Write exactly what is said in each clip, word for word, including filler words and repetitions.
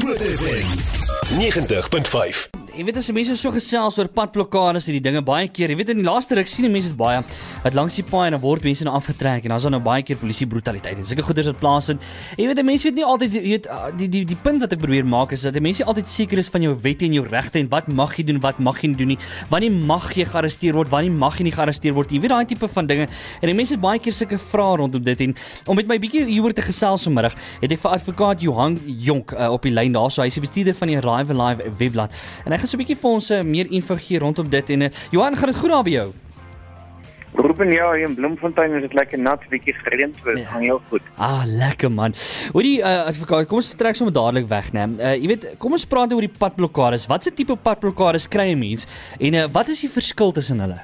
Groot F M negentig punt vyf. Jy weet as mense so gesels oor padblokkades en die dinge baie keer, jy weet in die laaste ruk sien mense dit baie, dat langs die paai en dan word mense nou afgetrek en dan is daar nou baie keer polisie brutaliteit en sulke goeders wat plaasvind. En jy weet mense weet nie altyd, jy weet die die die punt wat ek probeer maak is dat mense altyd seker is van jou wette en jou regte en wat mag jy doen, wat mag jy nie doen nie. Wanneer mag jy gearresteer word, wanneer mag jy nie gearresteer word. Jy weet daai tipe van dinge. En die mense het baie keer sulke vrae rondom dit en om met my bietjie hieroor te gesels vanmiddag, het ek vir advokaat Johan Jonk uh, op die lyn daar. So hy is die bestuurder van die Arrive Alive webblad. En hy gaan so 'n bietjie vir ons uh, meer info gee rondom dit en uh, Johan, gaan dit goed daar by jou? Ruben, ja, hier in Bloemfontein is dit lekker nat, bietjie gereën, so dit gaan heel goed. Ah, lekker man. Hoorie uh, advokaat, kom ons trek sommer dadelik weg, né? Uh, jy weet, kom ons praat oor die padblokkades. Wat se tipe padblokkades kry 'n mens en uh, wat is die verskil tussen hulle?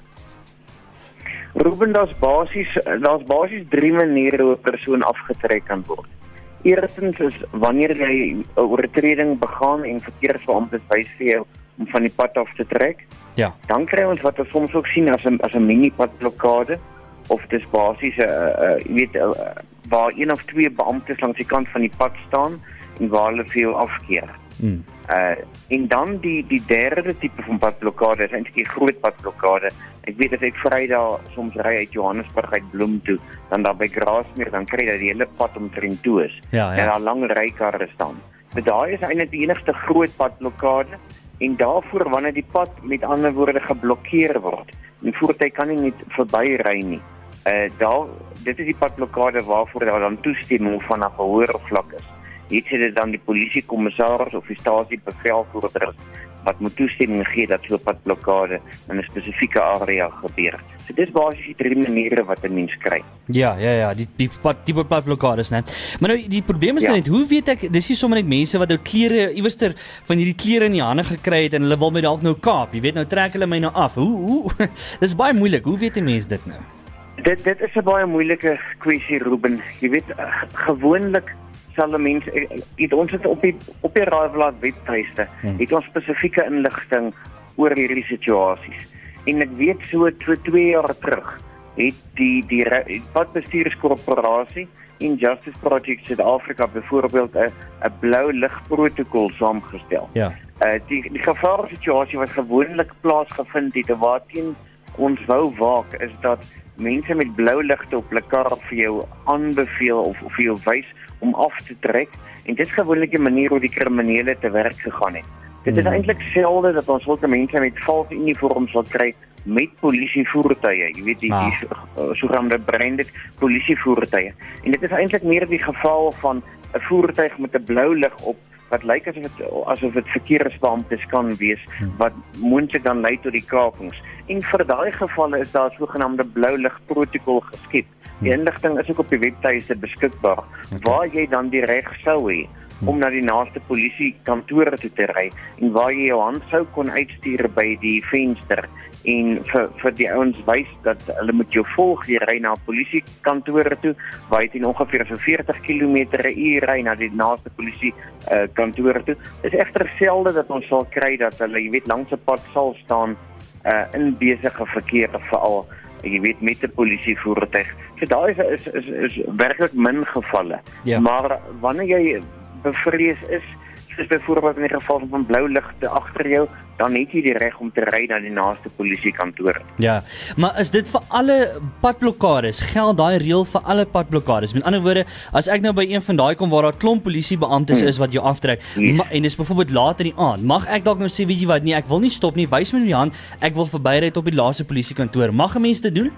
Ruben, daar's basies daar's basies drie maniere hoe 'n persoon afgetrek kan word. Eerstens is wanneer jy 'n oortreding begaan en verkeersbeamptes wys vir jou om van die pad af te trek. Ja. Dan kry ons wat ons soms ook sien as 'n as 'n mini padblokkade of dis basies 'n uh, jy weet uh, waar een of twee beamptes langs die kant van die pad staan en waar hulle vir jou afkeer. Hmm. Uh, en dan die die derde tipe van padblokkade is eintlik die groot padblokkade. Ek weet as ek Vrydag soms ry uit Johannesburg uit Bloem toe, dan daar by Grasmeer, dan kry jy die hele pad omtrent toe is. Ja, ja. En daar lang rykarre staan. Maar daai is eintlik die enigste groot padblokkade en daarvoor wanneer die pad met ander woorde geblokkeer word. En voertuig kan nie net verbyry nie. Uh daar dit is die padblokkade waarvoor daar dan toestemming vanaf 'n hoër vlak is. Hier sê dit dan die polisiekommissaris of die stasiebevelvoerder wat moet toestemming gee dat so 'n padblokkade in 'n spesifieke area gebeur. So dis basies die drie maniere wat 'n mens kry. Ja, ja, ja, die die pad tipe padblokkades, né? Maar nou die probleem is Ja. net, hoe weet ek, dis nie sommer net mense wat nou klere iewerster van hierdie klere in die hande gekry het en hulle wil my dalk nou kaap. Jy weet nou trek hulle my nou af. Hoe hoe dis baie moeilik. Hoe weet 'n mens dit nou? Dit dit is 'n baie moeilike kwessie, Ruben. Jy weet uh, gewoonlik sal mense het ons het op die op die Arrive webtuiste hmm. het ons spesifieke inligting oor hierdie situasies. En ek weet so so twee jaar terug het die die, die padbestuurskorporasie en Justice Project Suid-Afrika byvoorbeeld 'n 'n blou ligprotokol saamgestel. Ja. Uh die die gevaarsituasie wat gewoonlik plaasgevind het waarteen ons wou waak is dat mense met blou ligte op hulle kar vir jou aanbeveel of, of vir jou wys om af te trek en dit is gewoonlik 'n manier hoe die kriminele te werk gegaan het. Dit is eintlik selde dat ons sulke mense met valse uniforms sal kry met polisievoertuie, jy weet die, ah. die uh, sogenaamde branded polisievoertuie. En dit is eintlik meer die geval van 'n voertuig met 'n blou lig op wat lyk asof dit asof dit verkeersbeamptes kan wees wat moontlik dan lei tot die kapings. En vir daai gevalle is daar 'n sogenaamde blou lig protokol geskep. Die inligting is ook op die webtuiste beskikbaar okay. waar jy dan die reg sou hê om na die naaste polisiekantore toe te ry en waar jy jou hand sou kon uitstuur by die venster en vir vir die ouens wys dat hulle moet jou volg, jy ry na polisiekantore toe waar jy teen ongeveer so veertig kilometer per uur ry na die naaste polisiekantore uh, toe. Dit is egter selde dat ons sal kry dat hulle, jy weet, langs 'n pad sal staan uh, in besige verkeer veral jy weet met 'n polisievoertuig. So daar is is is, is werklik min gevalle. Ja. Maar wanneer jy bevrees is, soos byvoorbeeld in die geval van blou ligte agter jou, dan het jy die reg om te ry na die naaste polisiekantoor. Ja, maar is dit vir alle padblokkades? Geld daai reël vir alle padblokkades? Met ander woorde, as ek nou by een van daai kom waar daar klomp polisiebeamptes hmm. is wat jou aftrek, yes. ma, en dis byvoorbeeld laat in die aand, mag ek dalk nou sê, weet jy wat, nee, ek wil nie stop nie, wys my met die hand, ek wil verbyry tot op die laaste polisiekantoor. Mag 'n mens dit doen?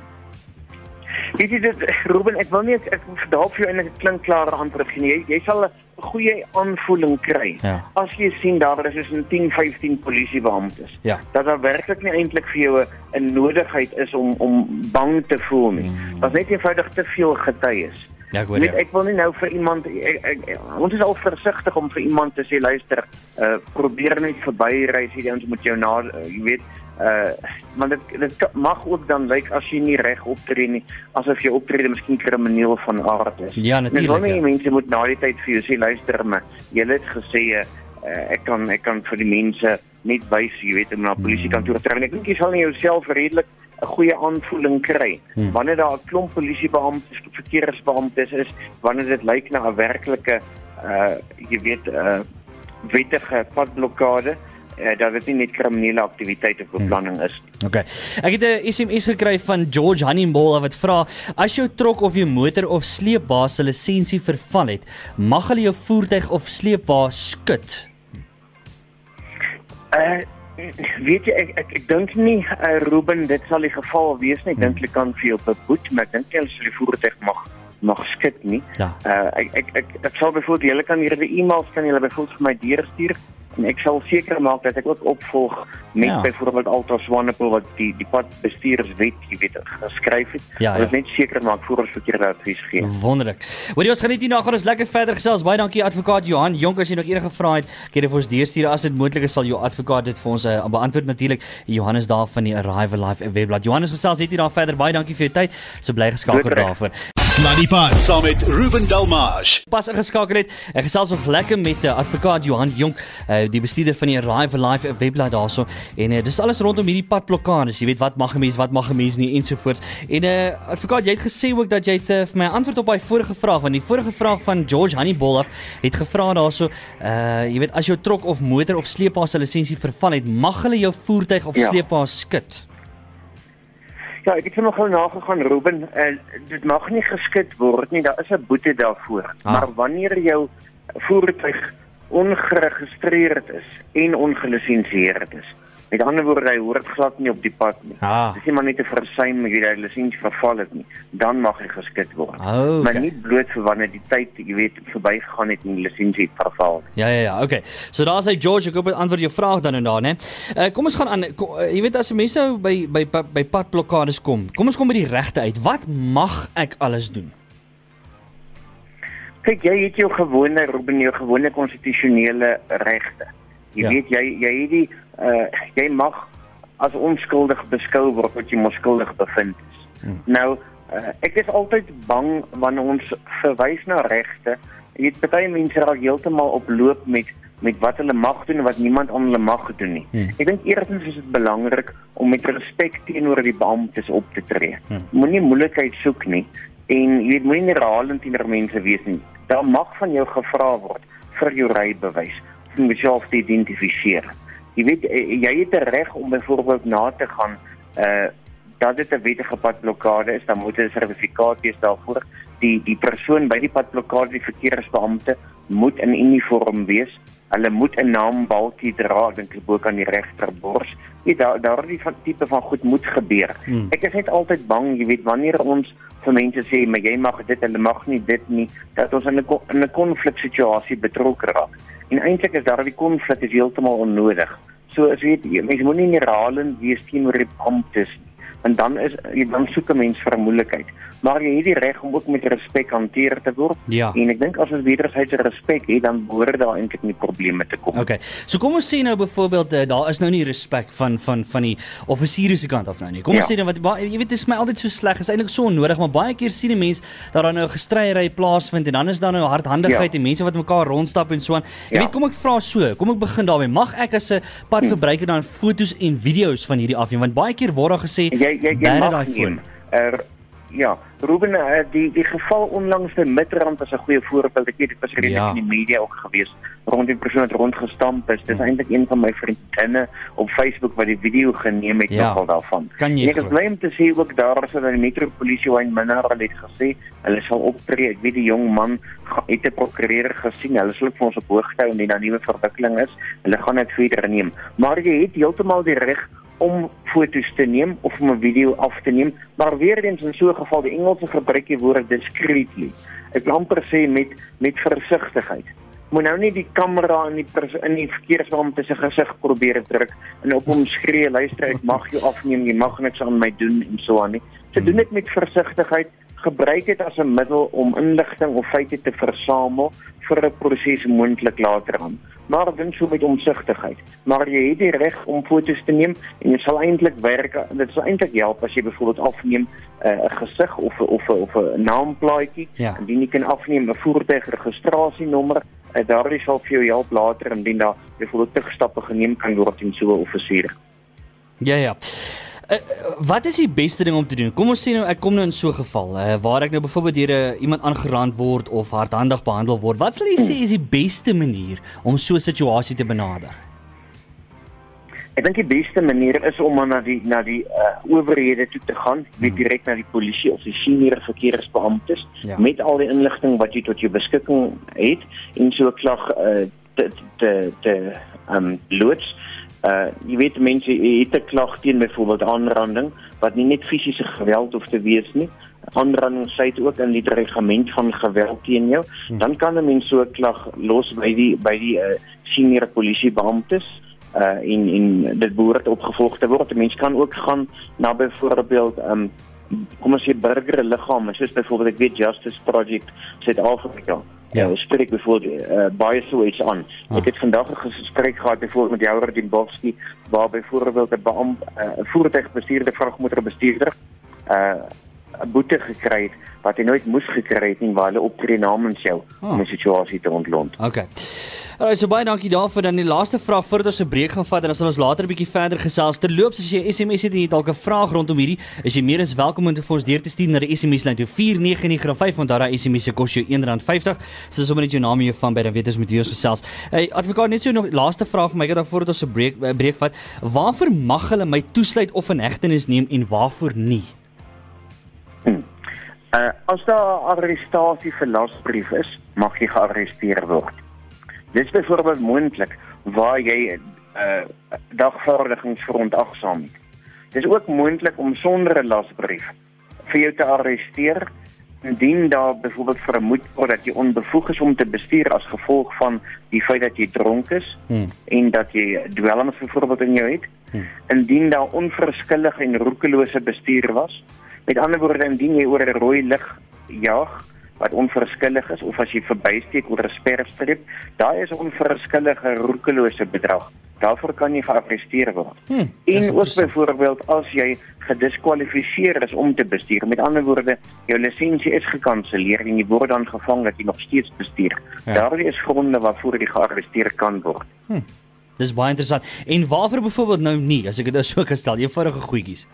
Weet jy dit, Ruben, ek wil nie, ek, ek daar vir jou eintlik 'n klinkklare antwoord gee nie. Jy, jy sal 'n goeie aanvoeling kry. Ja. As jy sien daar is is tien, vyftien polisiebeamptes. Ja. Dat daar werklik nie eintlik vir jou 'n nodigheid is om om bang te voel nie. Mm. Daar's net eenvoudig te veel getuies. Ja, ek hoor Net, ek wil nie nou vir iemand ek, ek, ons is al versigtig om vir iemand te sê luister, uh, probeer net verbyry, sê ons moet jou na, uh, jy weet, uh maar dit dit mag ook dan lyk as jy nie reg optree nie, asof jy optrede miskien krimineel van aard is. Ja, natuurlik. Wanneer Ja. mense moet na die tyd vir jou sê luister maar, jy het gesê uh, ek kan ek kan vir die mense net wys, jy weet, om na polisiekantoor te ry. Ek dink jy sal nie jouself redelik 'n goeie aanvoeling kry. Hmm. Wanneer daar 'n klomp polisiebeamptes, verkeersbeamptes is, wanneer dit lyk na 'n werklike uh jy weet uh wettige padblokkade, uh, dat dit nie net kriminele aktiwiteit of beplanning is. Okay. Ek het 'n S M S gekry van George Honeyball wat vra, as jou trok of jou motor of sleepwa se lisensie verval het, mag hulle jou voertuig of sleepwa skud? Uh, weet jy, ek, ek, ek dink nie, uh, Ruben, dit sal die geval wees nie. Ek dink hulle kan vir jou beboet, maar ek dink nie hulle sal die voertuig mag mag skud nie. Ja. Uh, ek, ek, ek, ek sal bijvoorbeeld, julle kan hierdie e-mails kan julle bijvoorbeeld vir my deurstuur, en ek sal seker maak dat ek ook opvolg met Ja. bijvoorbeeld Alta Swanepoel wat die, die padbestuurswet, jy weet, geskryf het. Ja, Hulle ja. is net seker maak voor ons verkeerde advies gee. Wonderlik. Hoorie, ons geniet hierna, gaan ons lekker verder gesels. Baie dankie advokaat Johan Jonk, as jy nog enige vrae het, kan jy vir ons deurstuur. As dit moontlik is, sal jou advokaat dit vir ons uh, beantwoord natuurlik. Johan is daar van die Arrive Live webblad. Johan is gesels net hierna verder. Baie dankie vir jou tyd. So bly geskakel Goed reg. daarvoor. Sluddy Pad saam met Ruben Delmage. Pas ingeskakel het. Ek gesels nog lekker met uh, advokaat Johan Jonk, uh, die bestuurder van die Arrive Live webblad daarso. En uh, dis alles rondom hierdie padblokkades. Jy weet wat mag 'n mens, wat mag 'n mens nie ensovoorts. En uh, advokaat, jy het gesê ook dat jy het uh, vir my antwoord op daai vorige vraag, want die vorige vraag van George Honeyball af het gevra daarso, uh, jy weet as jou trok of motor of sleepwa se lisensie verval het, mag hulle jou voertuig of Ja. sleepwa skud? Ja, ek het vir my gou nagegaan, Ruben, uh, dit mag nie geskit word nie, daar is 'n boete daarvoor. Ah. Maar wanneer jou voertuig ongeregistreerd is en ongelisensieerd is, met ander woorde, hy hoort glad nie op die pad nie. Ah. Dis nie maar net 'n versuim wie die lisensie verval het nie, dan mag hy geskit word. Oh, Maar okay. nie bloot vir wanneer die tyd, jy weet, verbygegaan het en die lisensie verval nie. Ja ja ja, okay. So daar sê George, ek hoop dit antwoord jou vraag dan en daar, né? Uh, kom ons gaan aan. Kom, uh, jy weet as mense nou by by by, by padblokkades kom. Kom ons kom by die regte uit. Wat mag ek alles doen? Kyk, jy het jou gewone, Ruben, jou gewone konstitusionele regte. Jy Ja. weet, jy jy het die uh, jy mag as onskuldig beskou word wat jy onskuldig bevind is. Hmm. Nou, uh, ek is altyd bang wanneer ons verwys na regte. Jy weet, baie mense raak heeltemal op loop met met wat hulle mag doen en wat niemand aan hulle mag doen nie. Hmm. Ek dink eerstens is dit belangrik om met respek teenoor die beamptes op te tree. Hmm. Moenie moeilikheid soek nie en jy weet, moenie herhalend teenoor mense wees nie. Daar mag van jou gevra word vir jou rybewys om jouself te identifiseer. Jy weet, jy het 'n reg om byvoorbeeld na te gaan uh dat dit 'n wettige padblokkade is, dan moet 'n sertifikaat wees daarvoor. Die die persoon by die padblokkade, die verkeersbeampte, moet in uniform wees. Hulle moet 'n naambalkie dra, dink ek ook aan die regterbors. Ja, daar daardie van tipe van goed moet gebeur. Hmm. Ek is net altyd bang, jy weet, wanneer ons vir mense sê, maar jy mag dit, hulle mag nie dit nie, dat ons in 'n in 'n konfliksituasie betrokke raak. En eintlik is daardie konflik is heeltemal onnodig. So as jy weet, mense moenie herhalend wees teenoor die beamptes nie. En dan is dan soek 'n mens vir moeilikheid. Maar jy het die reg om ook met respek hanteer te word. Ja. En ek dink as ons wederzijds respek het, dan behoort daar eintlik nie probleme te kom. Okay. So kom ons sê nou byvoorbeeld uh, daar is nou nie respek van van van die offisiere se kant af nou nie. Kom ons Ja. sê dan wat baie- jy weet dit is my altyd so sleg, is eintlik so onnodig, maar baie keer sien 'n mens dat daar nou 'n gestryery plaasvind en dan is daar nou hardhandigheid Ja. en mense wat mekaar rondstap en so aan. Jy Ja. weet, kom ek vra so, kom ek begin daarmee. Mag ek as 'n padverbruiker dan foto's en video's van hierdie afneem? Want baie keer word daar gesê Jy jy, jy bære mag daai neem. Er, ja, Ruben, uh, die die geval onlangs by Midrand is 'n goeie voorbeeld. Ek weet dit was reeds Ja. in die media ook gewees rond die persoon wat rondgestamp is. Dis Hmm. eintlik een van my vriendinne op Facebook wat die video geneem het Ja. nogal daarvan. Kan jy En ek is glo? bly om te sê ook daar so dat die metropolisie Wayne Minnar het gesê hulle sal optree. Ek weet die jong man ga- het 'n prokureur gesien. Hulle sal ook vir ons op hoogte hou indien daar nuwe verwikkeling is. Hulle gaan dit verder neem. Maar jy het heeltemal die reg om foto's te neem of om 'n video af te neem, maar weer eens in so 'n geval die Engelse gebruik die woord discreetly. Ek wil amper sê met met versigtigheid. Moet nou nie die kamera in die pers- in die verkeersbeampte se gesig probeer druk en op hom skree, luister, ek mag jou afneem, jy mag niks aan my doen en so aan nie. So doen dit met versigtigheid, gebruik dit as 'n middel om inligting of feite te versamel vir 'n proses moontlik later aan. Maar doen so met omsigtigheid. Maar jy het die reg om foto's te neem en jy sal eintlik werk, dit sal eintlik help as jy byvoorbeeld afneem 'n uh, gesig of of of 'n naamplaatjie, Ja. indien jy kan afneem 'n voertuigregistrasienommer, uh, daardie sal vir jou help later indien daar byvoorbeeld terugstappe geneem kan word teen so 'n offisier. Ja ja. Uh, wat is die beste ding om te doen? Kom ons sê nou, ek kom nou in so 'n geval, uh, waar ek nou byvoorbeeld deur uh, iemand aangerand word of hardhandig behandel word. Wat sal jy sê is die beste manier om so 'n situasie te benader? Ek dink die beste manier is om maar na die na die uh, owerhede toe te gaan, weet Hmm. direk na die polisie of die senior verkeersbeamptes Ja. met al die inligting wat jy tot jou beskikking het en so 'n klag uh, te te te um loods. Uh, jy weet mense het 'n klag teen byvoorbeeld aanranding wat nie net fisiese geweld hoef te wees nie. Aanranding sluit ook in die reglement van geweld teen jou. Hmm. Dan kan 'n mens so 'n klag los by die by die uh, senior polisiebeamptes. Uh, en, en dit behoort opgevolg te word. 'n Mens kan ook gaan na byvoorbeeld um, kom ons sê burgerliggame, soos byvoorbeeld ek weet Justice Project Suid-Afrika. Ja, ja spreek byvoorbeeld uh, baie so iets aan. Ah. Ek het vandag 'n gesprek gehad byvoorbeeld met Jouwer Dimbowski, waar byvoorbeeld 'n beampte, 'n uh, voertuigbestuurder, vragmotorbestuurder, 'n uh, 'n boete gekry het wat hy nooit moes gekry het nie, waar hulle optree namens jou ah. om 'n situasie te ontlont. Okay. Alright, so baie dankie daarvoor. Dan die laaste vraag voordat ons 'n breek gaan vat en dan sal ons later 'n bietjie verder gesels. Terloops, as jy 'n S M S het en jy het dalk 'n vraag rondom hierdie, is jy meer as welkom om dit vir ons deur te stuur na die S M S-lyn toe vier nege nege vyf, want daai S M S se kos jou een rand vyftig. So sommer net jou naam en jou van by, dan weet ons met wie ons gesels. Hey, advokaat, net so nog laaste vraag vir my, ek het dan voordat ons 'n breek uh, breek vat. Waarvoor mag hulle my toesluit of in hegtenis neem en waarvoor nie? Hmm. Uh, as daar 'n arrestasie vir lasbrief is, mag jy gearresteer word. Dit is byvoorbeeld moontlik waar jy 'n uh, dagvaardigingsverontagsaam het. Dit is ook moontlik om sonder 'n lasbrief vir jou te arresteer indien daar byvoorbeeld vermoed word dat jy onbevoeg is om te bestuur as gevolg van die feit dat jy dronk is hmm. en dat jy dwelms byvoorbeeld in jou het. Hmm. Indien daar onverskillige en roekelose bestuur was. Met ander woorde, indien jy oor 'n rooi lig jaag wat onverskillig is, of as jy verbysteek oor 'n sperstreep, daai is 'n onverskillige roekelose bedrag. Daarvoor kan jy gearresteer word. Hmm, en ook byvoorbeeld as jy gediskwalifiseer is om te bestuur, met ander woorde, jou lisensie is gekanselleer en jy word dan gevang dat jy nog steeds bestuur. Ja. Daardie is gronde waarvoor jy gearresteer kan word. Hmm. Dis baie interessant. En waarvoor byvoorbeeld nou nie, as ek dit nou so kan stel, eenvoudige goedjies?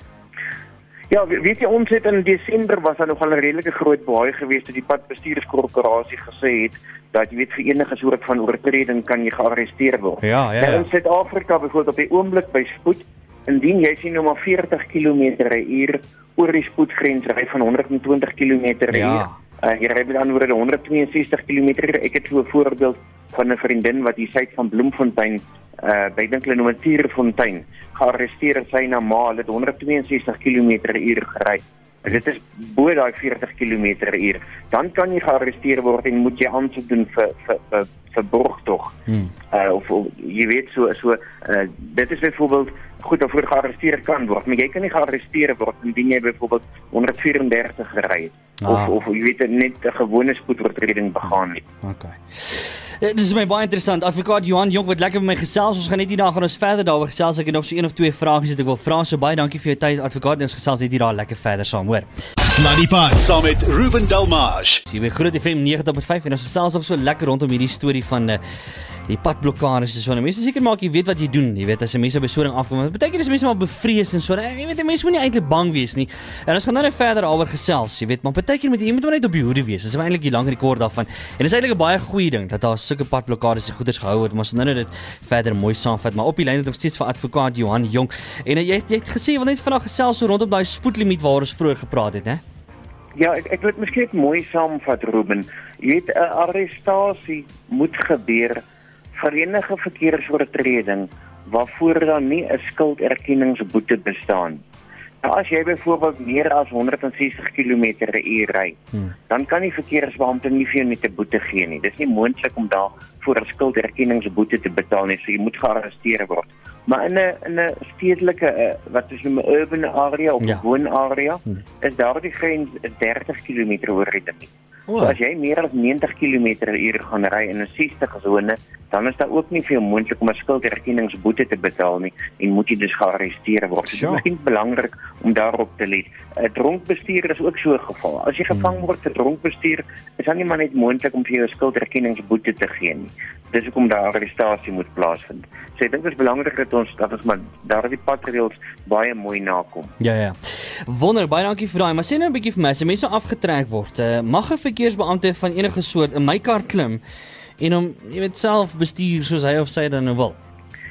Ja, weet jy, ons het in Desember was daar nogal 'n redelike groot baai geweest dat die padbestuurskorporasie gesê het dat jy weet vir enige soort van oortreding kan jy gearresteer word. Ja, ja, ja. Nou in Suid-Afrika byvoorbeeld op die oomblik by spoed, indien jy sien nou maar veertig kilometer per uur oor die spoedgrens ry van honderd en twintig kilometer per uur. Ja. Uh, jy ry met ander woorde honderd en twee en sestig kilometer per uur. Ek het so 'n voorbeeld van 'n vriendin wat hier suid van Bloemfontein uh by dink hulle noem Tierfontein gearresteer en sy na ma, hulle het honderd en twee en sestig kilometer per uur gery. Dit is bo daai veertig kilometer per uur. Dan kan jy gearresteer word en moet jy aansoek doen vir vir vir, vir borgtog. Hmm. Uh, of, of jy weet so so uh, dit is byvoorbeeld goed daarvoor gearresteer kan word, maar jy kan nie gearresteer word indien jy byvoorbeeld honderd vyf en dertig gery het ah. of of jy weet net 'n gewone spoedoortreding begaan het. Okay. Dit is my baie interessant. Advokaat Johan Jonk wat lekker met my gesels. Ons gaan net hier daar gaan ons verder daaroor gesels. Ek het nog so een of twee vrae wat ek wil vra. So baie dankie vir jou tyd, advokaat. Ons gesels net hier daar lekker verder saam, hoor. Sluddy Pod saam met Ruben Delmage. Jy by Groot F M negentig punt vyf en ons gesels ook so lekker rondom hierdie storie van uh, die padblokkades en so. Nou, mense seker maak jy weet wat jy doen. Jy weet as 'n mens by so 'n ding afkom, dit beteken dis mense maar bevrees en so. Jy weet mense moet nie eintlik bang wees nie. En ons gaan nou net verder daaroor gesels. Jy weet, maar baie keer moet jy, jy moet maar net op die hoede wees. Dis eintlik die lang rekord daarvan. En dis eintlik 'n baie goeie ding dat daar sulke padblokkades en goeders gehou word. Maar ons nou net dit verder mooi saamvat. Maar op die lyn het nog steeds vir advokaat Johan Jonk. En uh, jy het, jy het gesê jy wil net vandag gesels so rondom daai spoedlimiet waaroor ons vroeër gepraat het, hè? Ja, ek ek wil dit miskien mooi saamvat, Ruben. Jy weet 'n arrestasie moet gebeur vir enige verkeersoortreding waarvoor daar nie 'n skulderkenningsboete bestaan. Nou as jy byvoorbeeld meer as honderd en sestig kilometer per uur ry, hmm. dan kan die verkeersbeampte nie vir jou net 'n boete gee nie. Dis nie moontlik om daar voor 'n skulderkenningsboete te betaal nie, so jy moet gearresteer word. Maar in 'n in 'n stedelike uh, wat is 'n urban area of 'n ja. woonarea, hmm. is daardie grens dertig kilometer oor die limiet. Oh. So as jy meer as ninety kilometer per uur gaan ry in 'n sestig sone, dan is daar ook nie veel moontlik om 'n skulderkenningsboete te betaal nie en moet jy dus gearresteer word. So, Sure. dit is belangrik om daarop te let. 'n Dronkbestuur is ook so 'n geval. As jy gevang word vir dronkbestuur, is dan nie maar net moontlik om vir jou 'n skulderkenningsboete te gee nie. Dis hoekom daar arrestasie moet plaasvind. So ek dink dit is belangrik dat ons dat ons maar daardie padreëls baie mooi nakom. Ja, ja. Wonder, baie dankie vir daai. Maar sê nou 'n bietjie vir my, as 'n mens nou afgetrek word, uh, mag 'n verkeersbeampte van enige soort in my kar klim en hom, jy weet, self bestuur soos hy of sy dan nou wil?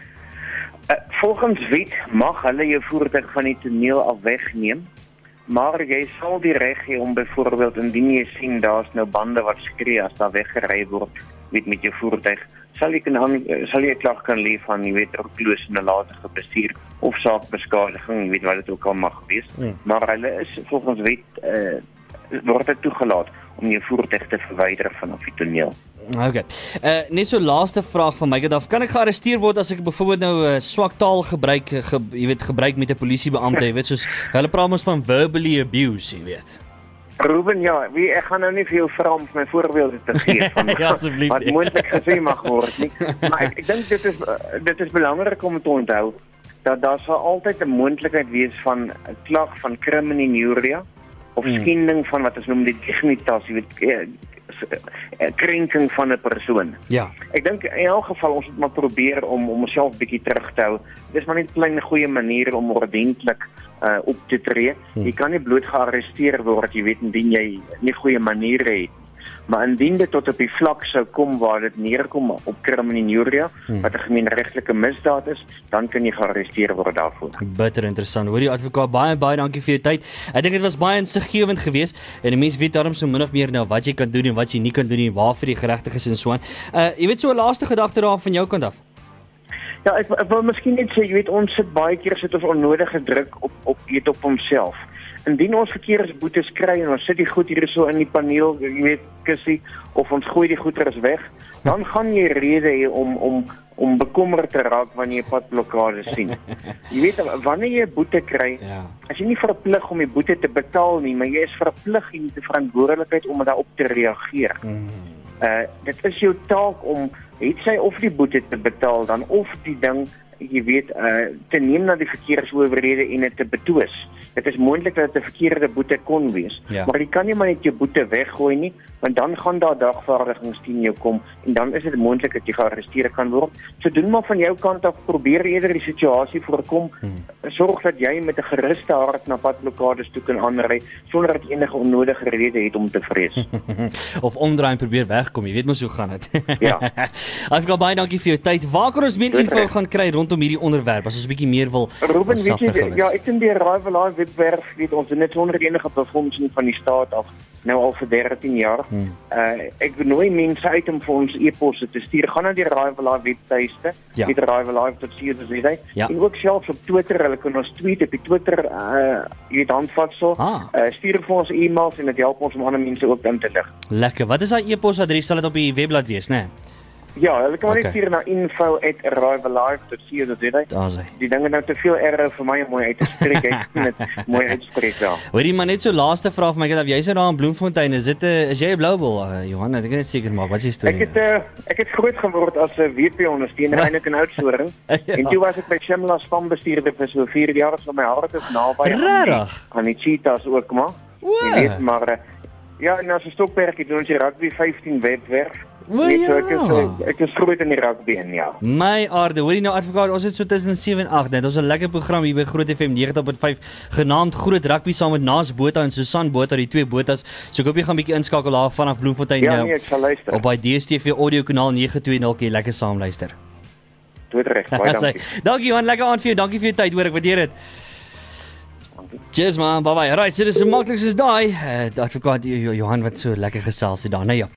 Uh, volgens wet mag hulle jou voertuig van die toneel af wegneem, maar jy sal die reg hê om byvoorbeeld indien jy sien daar's nou bande wat skree as daar weggery word weet met jou voertuig, sal jy kan aan, sal jy 'n klag kan lê van jy weet roekeloos en nalatige bestuur of saakbeskadiging, jy weet wat dit ook al mag wees, Hmm. maar hulle is volgens wet uh, word dit toegelaat om jou voertuig te verwyder vanaf die toneel. Okay. Uh, net so laaste vraag van my kant af. Kan ek gearresteer word as ek byvoorbeeld nou uh, swak taal gebruik, ge, jy weet, gebruik met 'n polisiebeampte, jy weet, soos hulle praat mos van verbally abuse, jy weet. Ruben, ja, wie, ek gaan nou nie vir jou vra om my voorbeelde te gee van Ja, asseblief. wat moontlik gesê mag word nie. Maar ek, ek dink dit is dit is belangrik om te onthou dat daar sal altyd 'n moontlikheid wees van 'n klag van crimen injuria of Hmm. skending van wat ons noem die dignitas, jy weet, eh, eh, krenking van 'n persoon. Ja. Ek dink in elk geval ons moet maar probeer om om onsself bietjie terug te hou. Dis maar net 'n klein goeie manier om ordentlik uh, op te tree. Hmm. Jy kan nie bloot gearresteer word, jy weet, indien jy nie goeie maniere het. Maar indien dit tot op die vlak sou kom waar dit neerkom op crimen injuria, Hmm. wat 'n gemeenregtelike misdaad is, dan kan jy gearresteer word daarvoor. Bitter interessant. Hoor jy advokaat, baie baie dankie vir jou tyd. Ek dink dit was baie insiggewend geweest en die mense weet daarom so min of meer nou wat jy kan doen en wat jy nie kan doen en waarvoor jy geregtig is en so aan. Uh jy weet so 'n laaste gedagte daar van jou kant af. Ja, ek, ek wil miskien net sê, jy weet, ons sit baie keer sit ons onnodige druk op op weet op onsself. Indien ons verkeersboetes kry en ons sit die goed hier so in die paneel, jy weet, kussie, of ons gooi die goeders weg, dan gaan jy rede hê om om om bekommerd te raak wanneer jy padblokkades sien. Jy weet, wanneer jy 'n boete kry, Ja. as jy nie verplig om die boete te betaal nie, maar jy is verplig en jy het 'n verantwoordelikheid om daarop te reageer. Mm. Uh dit is jou taak om het sy of die boete te betaal dan of die ding, jy weet, uh te neem na die verkeersowerhede en dit te betwis. Dit is moontlik dat dit 'n verkeerde boete kon wees, Ja. maar jy kan nie maar net jou boete weggooi nie, want dan gaan daar dagvaardigings teen jou kom en dan is dit moontlik dat jy gearresteer kan word. So doen maar van jou kant af, probeer eerder die situasie voorkom. Hmm. Sorg dat jy met 'n geruste hart na padblokkades toe kan aanry sonder dat jy enige onnodige rede het om te vrees. Of omdraai en probeer wegkom, jy weet mos hoe gaan dit. Ja. Advokaat, baie dankie vir jou tyd. Waar kan ons meer Goed info reg. gaan kry rondom hierdie onderwerp as ons 'n bietjie meer wil? Ruben, ons weet jy, afvraag ja, is? ek dink die Arrival Live webwerf, weet ons, net sonder enige befondsing van die staat af, nou al vir dertien jaar. Hmm. Uh, ek nooi mense uit om vir ons e-posse te stuur. Gaan na die Arrival Live webtuiste, Ja. weet arrival live dot co dot za, Ja. en ook selfs op Twitter, hulle kan ons tweet op die Twitter, uh, jy weet, handvatsel. Ah. Uh, stuur vir ons e-mails en dit help ons om ander mense ook in te lig. Lekker. Wat is daai e-posadres? Sal dit op die webblad wees, né? Nee? Ja, hulle kan Okay. net stuur na info at arrival live dot co dot za. Daar's hy. Die dinge nou te veel R vir my om mooi uit te spreek. Ek kan dit mooi uitspreek daar. Hoorie maar net so laaste vraag van my kant af. Jy's nou daar in Bloemfontein. Is dit 'n uh, is jy 'n Bloubol, uh, Johan? Ek kan net seker maak. Wat is die storie? Ek het uh, ek het groot geword as 'n W P ondersteuner eintlik in Oudtshoorn. Ja. En toe was ek by Shimla spanbestuurder vir so vier jaar, so my hart is naby aan die, Regtig? aan die cheetahs ook maar. Wow. Jy weet maar uh, ja, en as 'n stokperdjie doen ons die rugby vyftien webwerf. O, Net so ek is ja. uh, ek is groot in die rugby en ja. My aarde, hoorie nou advokaat, ons het so tussen sewe en agt net. Ons het 'n lekker program hier by Groot F M negentig punt vyf genaamd Groot Rugby saam met Naas Botha en Susan Botha, die twee Botas. So ek hoop jy gaan bietjie inskakel daar vanaf Bloemfontein Ja, nou nee, ek sal luister. op by D S T V audio kanaal nege twee nul, kan jy lekker saam luister. Dood reg, baie Dankie. dankie. Dankie Johan, lekker aand vir jou. Dankie vir jou tyd, hoor, ek waardeer dit. Cheers man, bye bye. Right, so dis so maklik soos daai. Uh, advokaat Johan wat so lekker gesels het daar. Nou ja.